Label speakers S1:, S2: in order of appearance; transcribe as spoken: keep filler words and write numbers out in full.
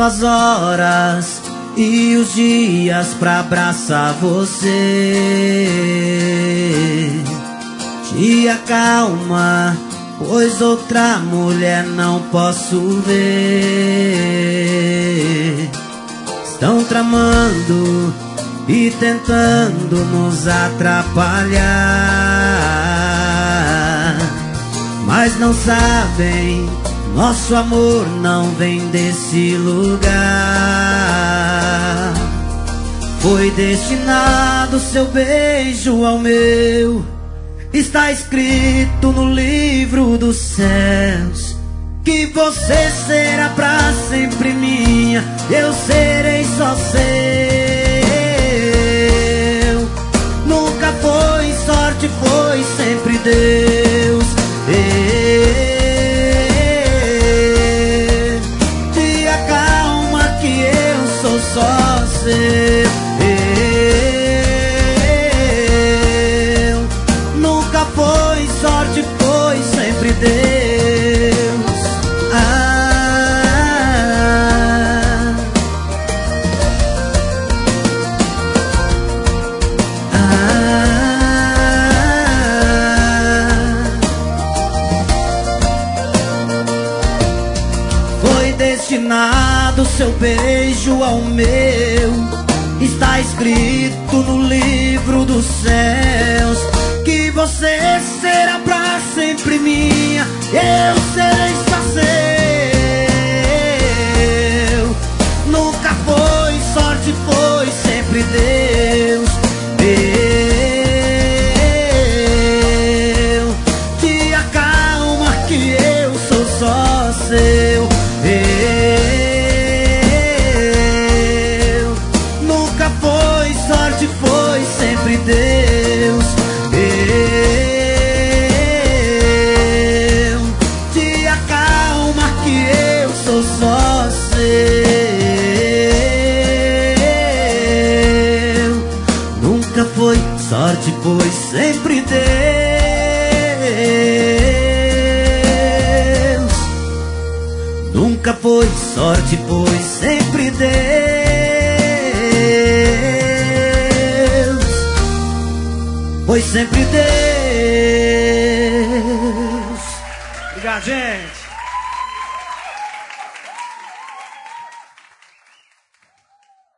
S1: as horas e os dias pra abraçar você. Te acalma, pois outra mulher não posso ver. Estão tramando e tentando nos atrapalhar, mas não sabem, nosso amor não vem desse lugar. Foi destinado seu beijo ao meu, está escrito no livro dos céus que você será pra sempre minha, eu serei só seu. Nunca foi sorte, foi sempre Deus. E, te acalma que eu sou só seu. E, nunca foi sorte, foi sempre Deus. Destinado seu beijo ao meu, está escrito no livro dos céus que você será pra sempre minha, eu serei só seu. Nunca foi sorte, foi sempre Deus. Eu te acalma que eu sou só seu. Eu nunca foi sorte, foi sempre Deus. Eu te acalma que eu sou só seu. Nunca foi sorte, foi sempre Deus. Nunca foi sorte, foi sempre Deus. Foi sempre Deus.
S2: Obrigado, gente.